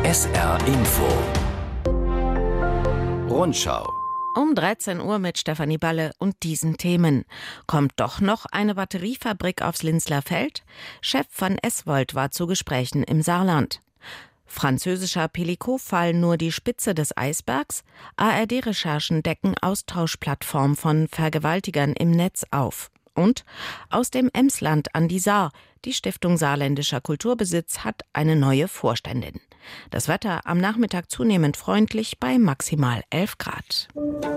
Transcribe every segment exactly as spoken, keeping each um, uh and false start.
S R Info Rundschau. Um dreizehn Uhr mit Stefanie Balle und diesen Themen. Kommt doch noch eine Batteriefabrik aufs Linzler Feld? Chef von Eswold war zu Gesprächen im Saarland. Französischer Pellicot-Fall nur die Spitze des Eisbergs? A R D-Recherchen decken Austauschplattform von Vergewaltigern im Netz auf. Und aus dem Emsland an die Saar. Die Stiftung Saarländischer Kulturbesitz hat eine neue Vorständin. Das Wetter am Nachmittag zunehmend freundlich bei maximal elf Grad.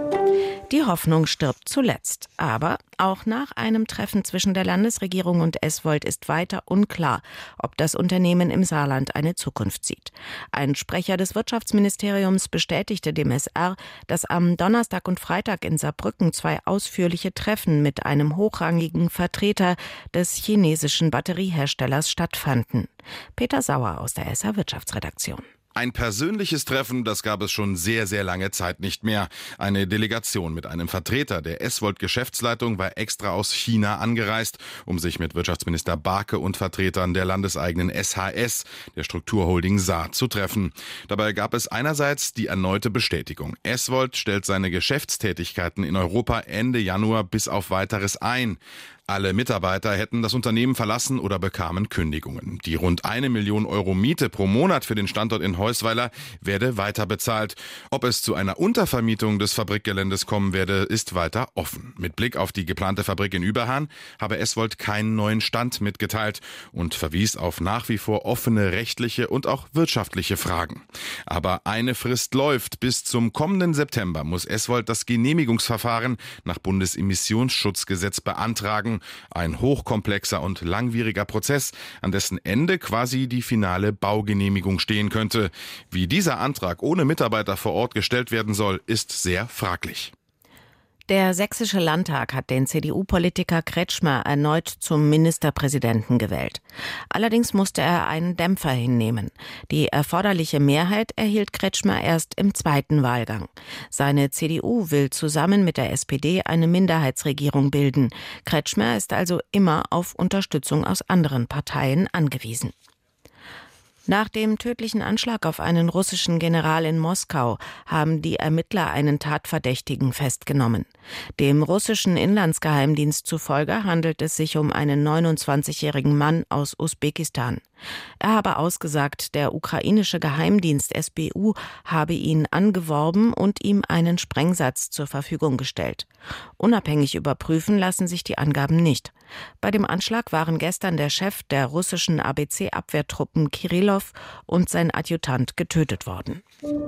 Die Hoffnung stirbt zuletzt. Aber auch nach einem Treffen zwischen der Landesregierung und Eswold ist weiter unklar, ob das Unternehmen im Saarland eine Zukunft sieht. Ein Sprecher des Wirtschaftsministeriums bestätigte dem S R, dass am Donnerstag und Freitag in Saarbrücken zwei ausführliche Treffen mit einem hochrangigen Vertreter des chinesischen Batterieherstellers stattfanden. Peter Sauer aus der S R Wirtschaftsredaktion. Ein persönliches Treffen, das gab es schon sehr, sehr lange Zeit nicht mehr. Eine Delegation mit einem Vertreter der Eswold-Geschäftsleitung war extra aus China angereist, um sich mit Wirtschaftsminister Barke und Vertretern der landeseigenen S H S, der Strukturholding Saar, zu treffen. Dabei gab es einerseits die erneute Bestätigung. Eswold stellt seine Geschäftstätigkeiten in Europa Ende Januar bis auf Weiteres ein. Alle Mitarbeiter hätten das Unternehmen verlassen oder bekamen Kündigungen. Die rund eine Million Euro Miete pro Monat für den Standort in Heusweiler werde weiter bezahlt. Ob es zu einer Untervermietung des Fabrikgeländes kommen werde, ist weiter offen. Mit Blick auf die geplante Fabrik in Überhahn habe Eswold keinen neuen Stand mitgeteilt und verwies auf nach wie vor offene rechtliche und auch wirtschaftliche Fragen. Aber eine Frist läuft. Bis zum kommenden September muss Eswold das Genehmigungsverfahren nach Bundesemissionsschutzgesetz beantragen. Ein hochkomplexer und langwieriger Prozess, an dessen Ende quasi die finale Baugenehmigung stehen könnte. Wie dieser Antrag ohne Mitarbeiter vor Ort gestellt werden soll, ist sehr fraglich. Der Sächsische Landtag hat den C D U-Politiker Kretschmer erneut zum Ministerpräsidenten gewählt. Allerdings musste er einen Dämpfer hinnehmen. Die erforderliche Mehrheit erhielt Kretschmer erst im zweiten Wahlgang. Seine C D U will zusammen mit der S P D eine Minderheitsregierung bilden. Kretschmer ist also immer auf Unterstützung aus anderen Parteien angewiesen. Nach dem tödlichen Anschlag auf einen russischen General in Moskau haben die Ermittler einen Tatverdächtigen festgenommen. Dem russischen Inlandsgeheimdienst zufolge handelt es sich um einen neunundzwanzigjährigen Mann aus Usbekistan. Er habe ausgesagt, der ukrainische Geheimdienst S B U habe ihn angeworben und ihm einen Sprengsatz zur Verfügung gestellt. Unabhängig überprüfen lassen sich die Angaben nicht. Bei dem Anschlag waren gestern der Chef der russischen A B C-Abwehrtruppen Kirillov und sein Adjutant getötet worden.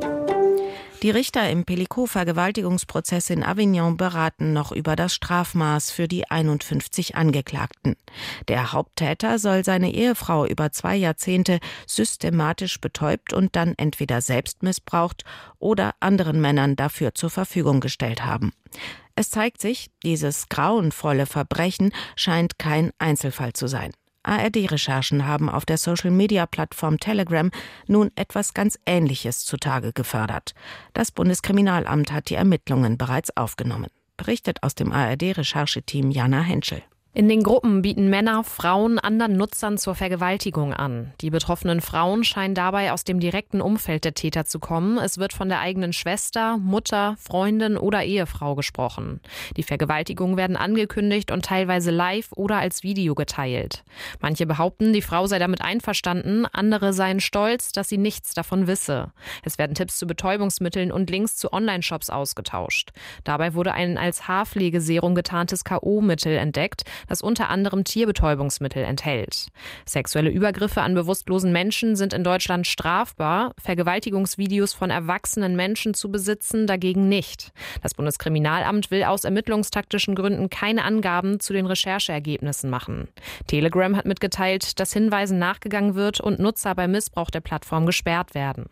Die Richter im Pellicot-Vergewaltigungsprozess in Avignon beraten noch über das Strafmaß für die einundfünfzig Angeklagten. Der Haupttäter soll seine Ehefrau über zwei Jahrzehnte systematisch betäubt und dann entweder selbst missbraucht oder anderen Männern dafür zur Verfügung gestellt haben. Es zeigt sich, dieses grauenvolle Verbrechen scheint kein Einzelfall zu sein. A R D-Recherchen haben auf der Social-Media-Plattform Telegram nun etwas ganz Ähnliches zutage gefördert. Das Bundeskriminalamt hat die Ermittlungen bereits aufgenommen. Berichtet aus dem A R D-Rechercheteam Jana Henschel. In den Gruppen bieten Männer Frauen anderen Nutzern zur Vergewaltigung an. Die betroffenen Frauen scheinen dabei aus dem direkten Umfeld der Täter zu kommen. Es wird von der eigenen Schwester, Mutter, Freundin oder Ehefrau gesprochen. Die Vergewaltigungen werden angekündigt und teilweise live oder als Video geteilt. Manche behaupten, die Frau sei damit einverstanden, andere seien stolz, dass sie nichts davon wisse. Es werden Tipps zu Betäubungsmitteln und Links zu Online-Shops ausgetauscht. Dabei wurde ein als Haarpflegeserum getarntes K O-Mittel entdeckt, das unter anderem Tierbetäubungsmittel enthält. Sexuelle Übergriffe an bewusstlosen Menschen sind in Deutschland strafbar, Vergewaltigungsvideos von erwachsenen Menschen zu besitzen dagegen nicht. Das Bundeskriminalamt will aus ermittlungstaktischen Gründen keine Angaben zu den Rechercheergebnissen machen. Telegram hat mitgeteilt, dass Hinweisen nachgegangen wird und Nutzer bei Missbrauch der Plattform gesperrt werden.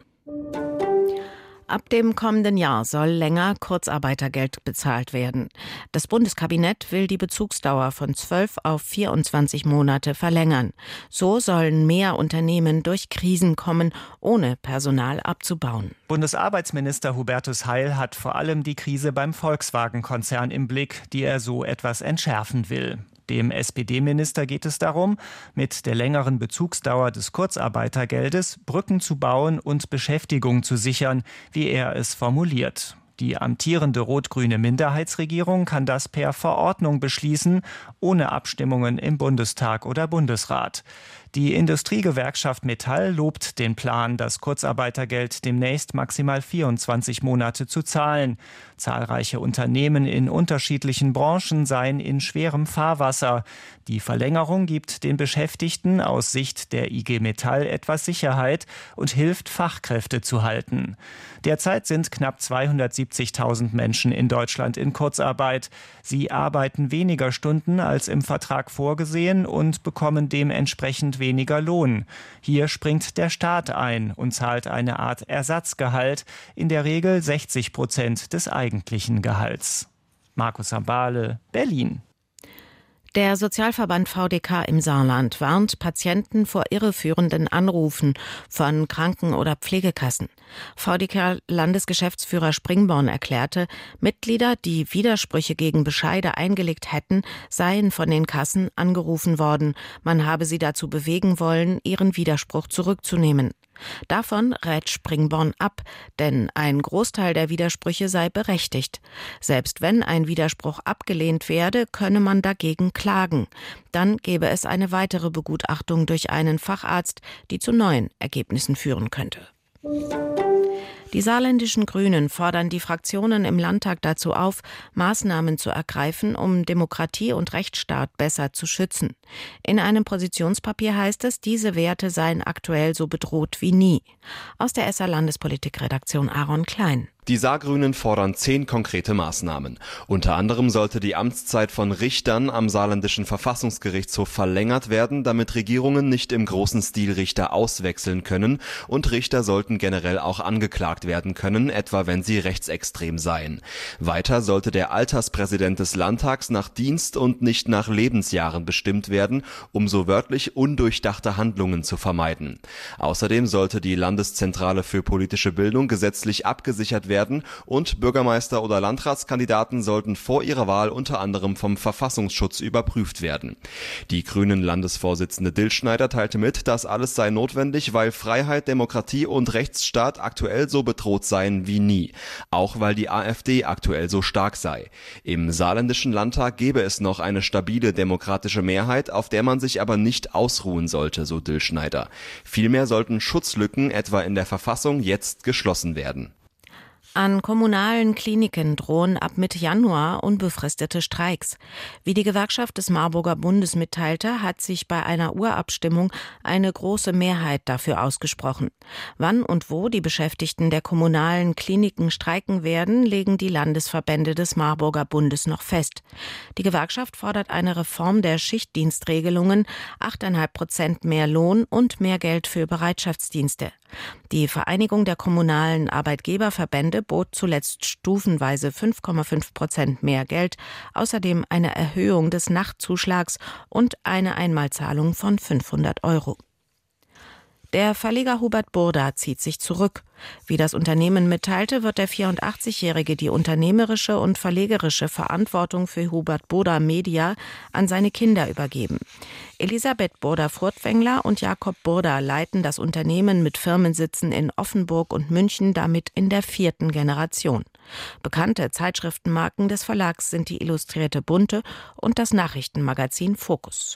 Ab dem kommenden Jahr soll länger Kurzarbeitergeld bezahlt werden. Das Bundeskabinett will die Bezugsdauer von zwölf auf vierundzwanzig Monate verlängern. So sollen mehr Unternehmen durch Krisen kommen, ohne Personal abzubauen. Bundesarbeitsminister Hubertus Heil hat vor allem die Krise beim Volkswagen-Konzern im Blick, die er so etwas entschärfen will. Dem S P D-Minister geht es darum, mit der längeren Bezugsdauer des Kurzarbeitergeldes Brücken zu bauen und Beschäftigung zu sichern, wie er es formuliert. Die amtierende rot-grüne Minderheitsregierung kann das per Verordnung beschließen, ohne Abstimmungen im Bundestag oder Bundesrat. Die Industriegewerkschaft Metall lobt den Plan, das Kurzarbeitergeld demnächst maximal vierundzwanzig Monate zu zahlen. Zahlreiche Unternehmen in unterschiedlichen Branchen seien in schwerem Fahrwasser. Die Verlängerung gibt den Beschäftigten aus Sicht der I G Metall etwas Sicherheit und hilft, Fachkräfte zu halten. Derzeit sind knapp zweihundertsiebzigtausend Menschen in Deutschland in Kurzarbeit. Sie arbeiten weniger Stunden als im Vertrag vorgesehen und bekommen dementsprechend weniger Lohn. Hier springt der Staat ein und zahlt eine Art Ersatzgehalt, in der Regel sechzig Prozent des eigentlichen Gehalts. Markus Ambale, Berlin. Der Sozialverband V D K im Saarland warnt Patienten vor irreführenden Anrufen von Kranken- oder Pflegekassen. V D K-Landesgeschäftsführer Springborn erklärte, Mitglieder, die Widersprüche gegen Bescheide eingelegt hätten, seien von den Kassen angerufen worden. Man habe sie dazu bewegen wollen, ihren Widerspruch zurückzunehmen. Davon rät Springborn ab, denn ein Großteil der Widersprüche sei berechtigt. Selbst wenn ein Widerspruch abgelehnt werde, könne man dagegen klagen. Dann gäbe es eine weitere Begutachtung durch einen Facharzt, die zu neuen Ergebnissen führen könnte. Die saarländischen Grünen fordern die Fraktionen im Landtag dazu auf, Maßnahmen zu ergreifen, um Demokratie und Rechtsstaat besser zu schützen. In einem Positionspapier heißt es, diese Werte seien aktuell so bedroht wie nie. Aus der S R-Landespolitikredaktion Aaron Klein. Die Saargrünen fordern zehn konkrete Maßnahmen. Unter anderem sollte die Amtszeit von Richtern am saarländischen Verfassungsgerichtshof verlängert werden, damit Regierungen nicht im großen Stil Richter auswechseln können, und Richter sollten generell auch angeklagt werden können, etwa wenn sie rechtsextrem seien. Weiter sollte der Alterspräsident des Landtags nach Dienst und nicht nach Lebensjahren bestimmt werden, um so wörtlich undurchdachte Handlungen zu vermeiden. Außerdem sollte die Landeszentrale für politische Bildung gesetzlich abgesichert werden, und Bürgermeister- oder Landratskandidaten sollten vor ihrer Wahl unter anderem vom Verfassungsschutz überprüft werden. Die Grünen-Landesvorsitzende Dillschneider teilte mit, das alles sei notwendig, weil Freiheit, Demokratie und Rechtsstaat aktuell so bedroht seien wie nie. Auch weil die AfD aktuell so stark sei. Im saarländischen Landtag gäbe es noch eine stabile demokratische Mehrheit, auf der man sich aber nicht ausruhen sollte, so Dillschneider. Vielmehr sollten Schutzlücken etwa in der Verfassung jetzt geschlossen werden. An kommunalen Kliniken drohen ab Mitte Januar unbefristete Streiks. Wie die Gewerkschaft des Marburger Bundes mitteilte, hat sich bei einer Urabstimmung eine große Mehrheit dafür ausgesprochen. Wann und wo die Beschäftigten der kommunalen Kliniken streiken werden, legen die Landesverbände des Marburger Bundes noch fest. Die Gewerkschaft fordert eine Reform der Schichtdienstregelungen, acht Komma fünf Prozent mehr Lohn und mehr Geld für Bereitschaftsdienste. Die Vereinigung der kommunalen Arbeitgeberverbände bot zuletzt stufenweise fünf Komma fünf Prozent mehr Geld, außerdem eine Erhöhung des Nachtzuschlags und eine Einmalzahlung von fünfhundert Euro. Der Verleger Hubert Burda zieht sich zurück. Wie das Unternehmen mitteilte, wird der vierundachtzigjährige die unternehmerische und verlegerische Verantwortung für Hubert Burda Media an seine Kinder übergeben. Elisabeth Burda-Furtwängler und Jakob Burda leiten das Unternehmen mit Firmensitzen in Offenburg und München damit in der vierten Generation. Bekannte Zeitschriftenmarken des Verlags sind die Illustrierte Bunte und das Nachrichtenmagazin Focus.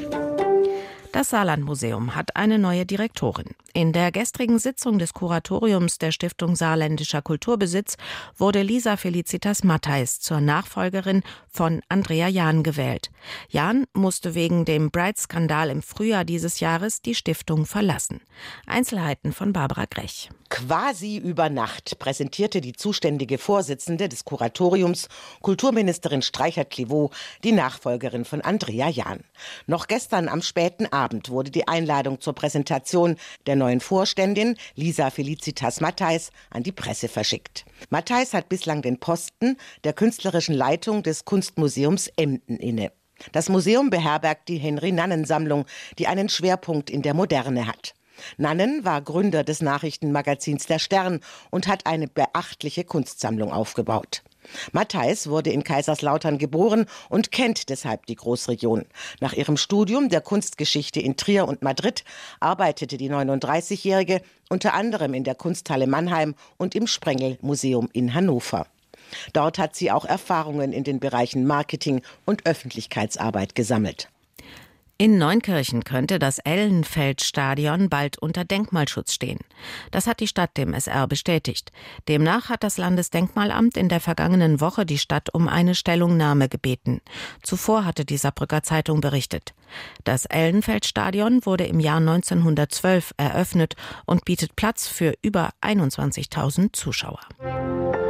Das Saarlandmuseum hat eine neue Direktorin. In der gestrigen Sitzung des Kuratoriums der Stiftung Saarländischer Kulturbesitz wurde Lisa Felicitas Mattheis zur Nachfolgerin von Andrea Jahn gewählt. Jahn musste wegen dem Bright-Skandal im Frühjahr dieses Jahres die Stiftung verlassen. Einzelheiten von Barbara Grech. Quasi über Nacht präsentierte die zuständige Vorsitzende des Kuratoriums, Kulturministerin Streichert-Clivaux, die Nachfolgerin von Andrea Jahn. Noch gestern am späten Abend wurde die Einladung zur Präsentation der neuen Vorständin, Lisa Felicitas Mattheis, an die Presse verschickt. Mattheis hat bislang den Posten der künstlerischen Leitung des Kunstmuseums Emden inne. Das Museum beherbergt die Henry-Nannen-Sammlung, die einen Schwerpunkt in der Moderne hat. Nannen war Gründer des Nachrichtenmagazins Der Stern und hat eine beachtliche Kunstsammlung aufgebaut. Matthijs wurde in Kaiserslautern geboren und kennt deshalb die Großregion. Nach ihrem Studium der Kunstgeschichte in Trier und Madrid arbeitete die neununddreißigjährige unter anderem in der Kunsthalle Mannheim und im Sprengel-Museum in Hannover. Dort hat sie auch Erfahrungen in den Bereichen Marketing und Öffentlichkeitsarbeit gesammelt. In Neunkirchen könnte das Ellenfeld-Stadion bald unter Denkmalschutz stehen. Das hat die Stadt dem S R bestätigt. Demnach hat das Landesdenkmalamt in der vergangenen Woche die Stadt um eine Stellungnahme gebeten. Zuvor hatte die Saarbrücker Zeitung berichtet. Das Ellenfeld-Stadion wurde im Jahr neunzehnhundertzwölf eröffnet und bietet Platz für über einundzwanzigtausend Zuschauer.